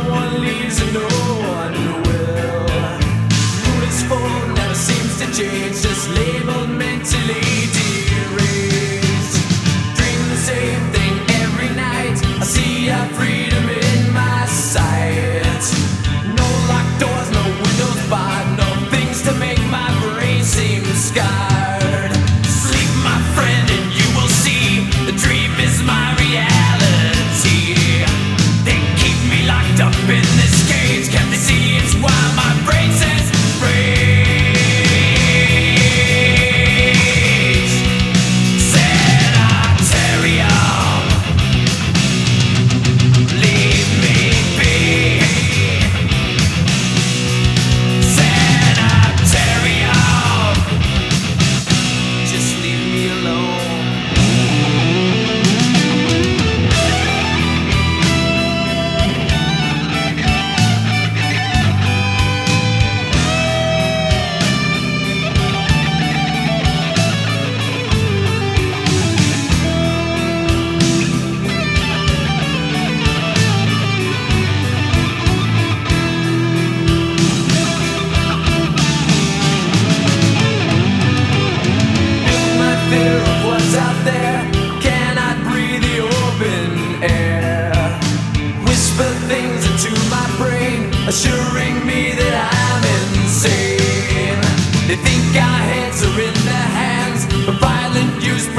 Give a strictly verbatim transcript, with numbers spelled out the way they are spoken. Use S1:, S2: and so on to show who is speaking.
S1: one leaves and no one will. Mood is full, never seems to change, just labeled mentally deranged. Dream the same thing every night, I see our freedom in my sight. No locked doors, no windows barred, no things to make my brain seem scarred. Sleep, my friend, and you will see the dream is my reality. They keep me locked up in this cage, can't they see it's why my brain says rage? Sanitarium, leave me be. Sanitarium, just leave me alone. Fear of what's out there, cannot breathe the open air. Whisper things into my brain, assuring me that I'm insane. They think our heads are in their hands, but violent use